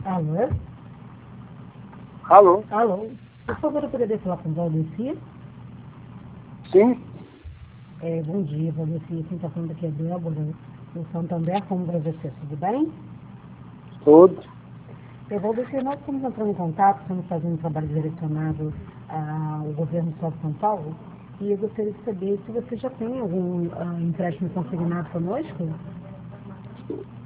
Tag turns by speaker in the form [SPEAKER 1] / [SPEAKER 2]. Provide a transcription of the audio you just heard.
[SPEAKER 1] Alô?
[SPEAKER 2] Alô?
[SPEAKER 1] Alô? Por favor, eu poderia falar com Valdeci?
[SPEAKER 2] Sim?
[SPEAKER 1] Bom dia, Valdeci. Quem está falando aqui é Débora, do Santander. Como vai você? Tudo bem?
[SPEAKER 2] Todos.
[SPEAKER 1] Valdeci, nós estamos entrando em contato, estamos fazendo um trabalho direcionado ao governo do Estado de São Paulo. E eu gostaria de saber se você já tem algum empréstimo consignado conosco?